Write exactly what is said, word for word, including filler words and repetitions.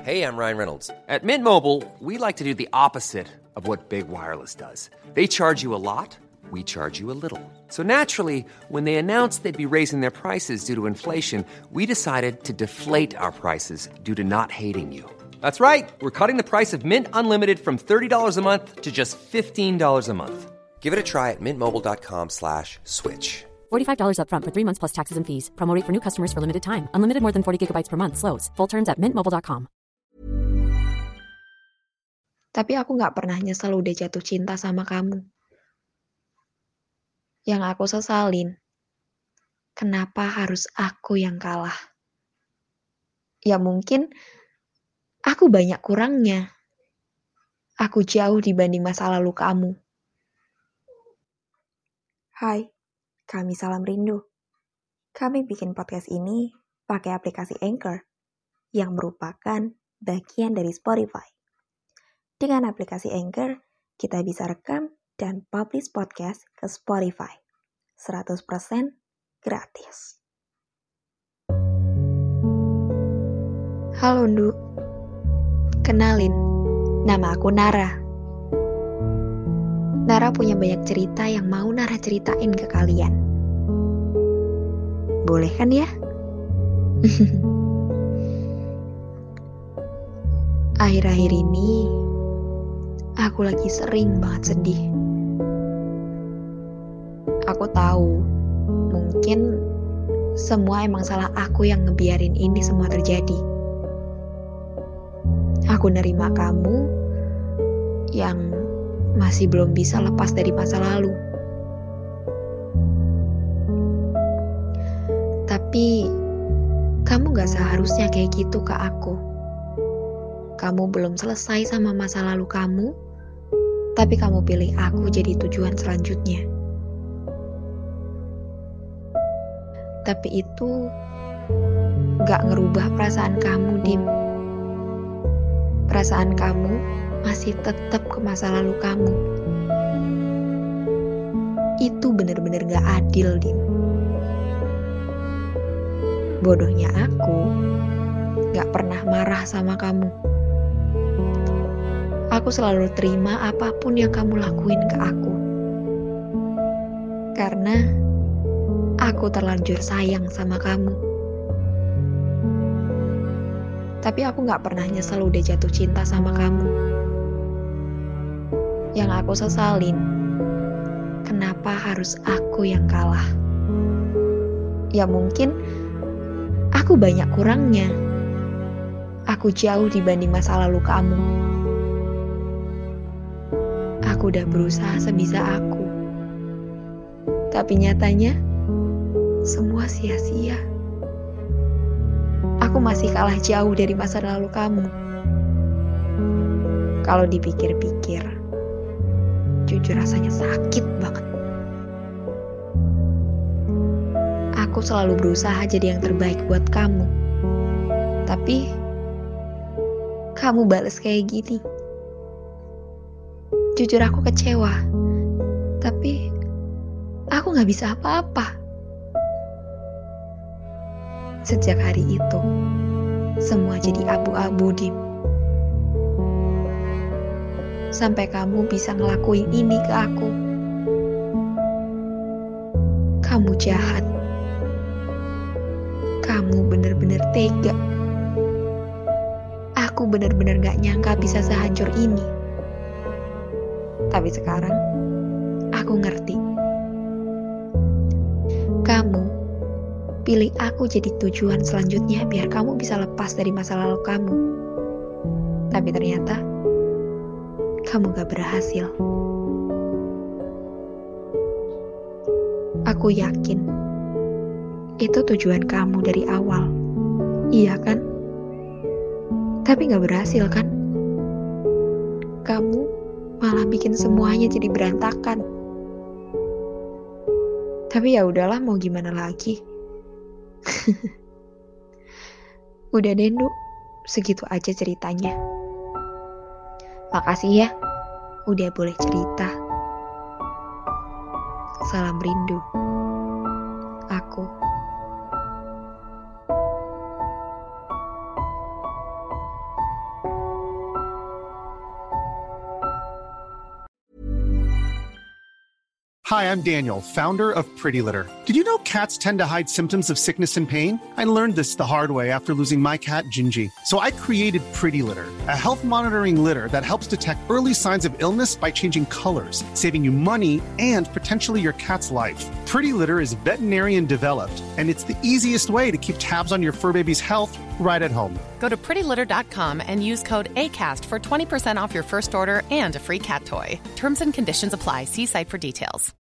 Hey, I'm Ryan Reynolds. At Mint Mobile, we like to do the opposite of what Big Wireless does. They charge you a lot, we charge you a little. So naturally, when they announced they'd be raising their prices due to inflation, we decided to deflate our prices due to not hating you. That's right. We're cutting the price of Mint Unlimited from thirty dollars a month to just fifteen dollars a month. Give it a try at mintmobile.com slash switch. forty-five dollars up front for three months plus taxes and fees. Promo rate for new customers for limited time. Unlimited more than forty gigabytes per month slows. Full terms at mint mobile dot com. Tapi aku gak pernah nyesel udah jatuh cinta sama kamu. Yang aku sesalin, kenapa harus aku yang kalah? Ya mungkin aku banyak kurangnya. Aku jauh dibanding masa lalu kamu. Hai, kami Salam Rindu. Kami bikin podcast ini pakai aplikasi Anchor, yang merupakan bagian dari Spotify. Dengan aplikasi Anchor, kita bisa rekam dan publish podcast ke Spotify. seratus persen gratis. Halo Ndu. Kenalin, nama aku Nara. Nara punya banyak cerita yang mau Nara ceritain ke kalian. Boleh kan ya? Akhir-akhir ini, aku lagi sering banget sedih. Aku tahu, mungkin semua emang salah aku yang ngebiarin ini semua terjadi. Aku nerima kamu yang masih belum bisa lepas dari masa lalu. Tapi, kamu gak seharusnya kayak gitu ke aku. Kamu belum selesai sama masa lalu kamu, tapi kamu pilih aku jadi tujuan selanjutnya. Tapi itu gak ngerubah perasaan kamu, Dim. Perasaan kamu masih tetap ke masa lalu kamu. Itu bener-bener gak adil, Dim. Bodohnya aku gak pernah marah sama kamu. Aku selalu terima apapun yang kamu lakuin ke aku. Karena aku terlanjur sayang sama kamu. Tapi aku gak pernah nyesel udah jatuh cinta sama kamu. Yang aku sesalin, kenapa harus aku yang kalah? Ya mungkin aku banyak kurangnya. Aku jauh dibanding masa lalu kamu. Aku udah berusaha sebisa aku. Tapi nyatanya, semua sia-sia. Aku masih kalah jauh dari masa lalu kamu. Kalau dipikir-pikir, jujur rasanya sakit banget. Aku selalu berusaha jadi yang terbaik buat kamu. Tapi, kamu balas kayak gini. Jujur aku kecewa. Tapi, aku gak bisa apa-apa. Sejak hari itu, semua jadi abu-abu, Dim. Sampai kamu bisa ngelakuin ini ke aku. Kamu jahat. Kamu bener-bener tega. Aku bener-bener gak nyangka bisa sehancur ini. Tapi sekarang, aku ngerti. Kamu pilih aku jadi tujuan selanjutnya biar kamu bisa lepas dari masa lalu kamu. Tapi ternyata, kamu gak berhasil. Aku yakin, itu tujuan kamu dari awal. Iya kan? Tapi gak berhasil kan? Kamu malah bikin semuanya jadi berantakan. Tapi ya udahlah, mau gimana lagi? Udah deh, Ndu. Segitu aja ceritanya. Makasih ya, udah boleh cerita. Salam rindu. Aku. Hi, I'm Daniel, founder of Pretty Litter. Did you know cats tend to hide symptoms of sickness and pain? I learned this the hard way after losing my cat, Gingy. So I created Pretty Litter, a health monitoring litter that helps detect early signs of illness by changing colors, saving you money and potentially your cat's life. Pretty Litter is veterinarian developed, and it's the easiest way to keep tabs on your fur baby's health right at home. Go to pretty litter dot com and use code ACAST for twenty percent off your first order and a free cat toy. Terms and conditions apply. See site for details.